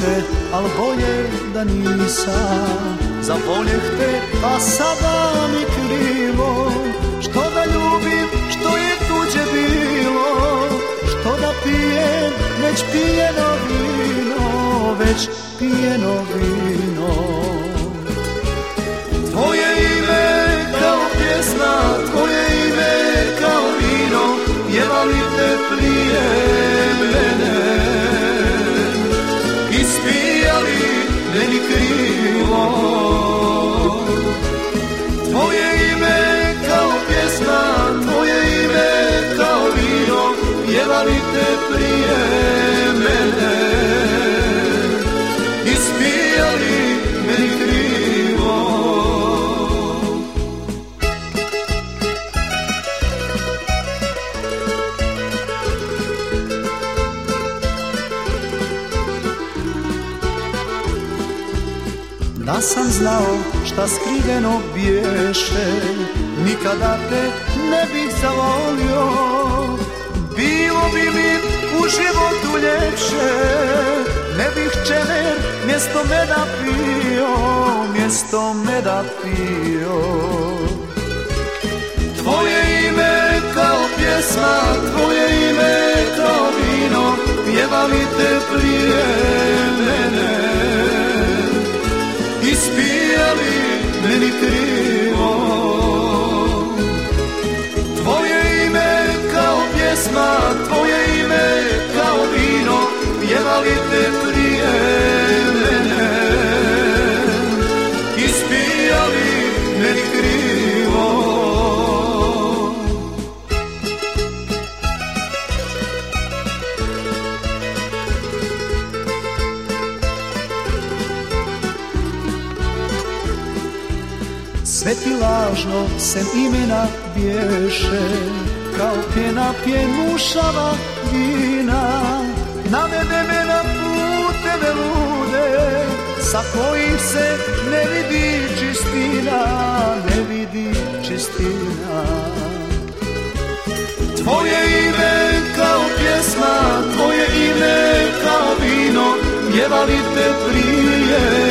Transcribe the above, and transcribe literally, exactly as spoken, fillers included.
se, al bolje da nisam. Zavoljeh te, a sada mi krivo, što da ljubim, što je tuđe bilo, što da pijem, već pijeno vino, već pijeno vino. Tvoje ime kao pjesma, tvoje ime kao vino, pjevali te prije mene, ispijali meni krivo. Tvoje ime kao pjesma, tvoje ime kao vino, pjevali te prije mene, ispijali meni krivo. Da sam znao šta skriveno biješe, nikada te ne bih zavolio. Bilo bi mi u životu ljepše, ne bih čemer mjesto meda pio, mjesto meda pio. Tvoje ime kao pjesma, tvoje ime kao vino, pjevali te prije mene, ispijali meni krivo. Tvoje ime kao pjesma, tvoje ime kao vino, pjevali te prije mene, ispijali meni krivo. Sve ti lažno sem imena bješe, kao pjena pjenušava vina. Navede me na puteve lude, sa kojih se ne vidi čistina, ne vidi čistina. Tvoje ime kao pjesma, tvoje ime kao vino, pjevali te prije